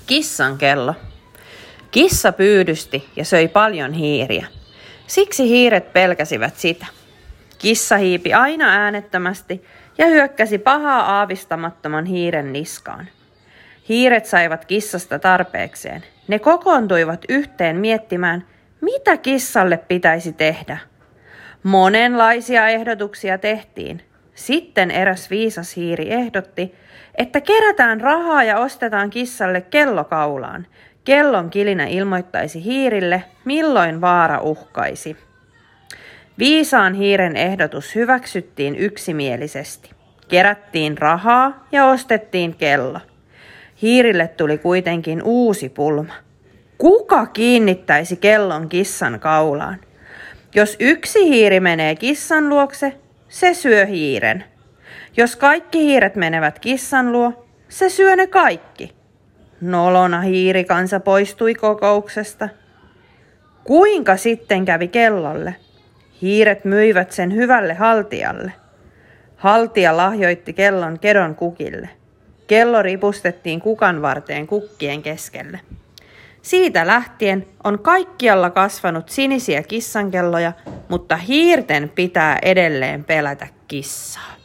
Kissan kello. Kissa pyydysti ja söi paljon hiiriä. Siksi hiiret pelkäsivät sitä. Kissa hiipi aina äänettömästi ja hyökkäsi pahaa aavistamattoman hiiren niskaan. Hiiret saivat kissasta tarpeekseen. Ne kokoontuivat yhteen miettimään, mitä kissalle pitäisi tehdä. Monenlaisia ehdotuksia tehtiin. Sitten eräs viisas hiiri ehdotti, että kerätään rahaa ja ostetaan kissalle kello kaulaan. Kellon kilinä ilmoittaisi hiirille, milloin vaara uhkaisi. Viisaan hiiren ehdotus hyväksyttiin yksimielisesti. Kerättiin rahaa ja ostettiin kello. Hiirille tuli kuitenkin uusi pulma. Kuka kiinnittäisi kellon kissan kaulaan? Jos yksi hiiri menee kissan luokse, se syö hiiren. Jos kaikki hiiret menevät kissan luo, se syö ne kaikki. Nolona hiirikansa poistui kokouksesta. Kuinka sitten kävi kellolle? Hiiret myivät sen hyvälle haltijalle. Haltija lahjoitti kellon kedon kukille. Kello ripustettiin kukan varteen kukkien keskelle. Siitä lähtien on kaikkialla kasvanut sinisiä kissankelloja, mutta hiirten pitää edelleen pelätä kissaa.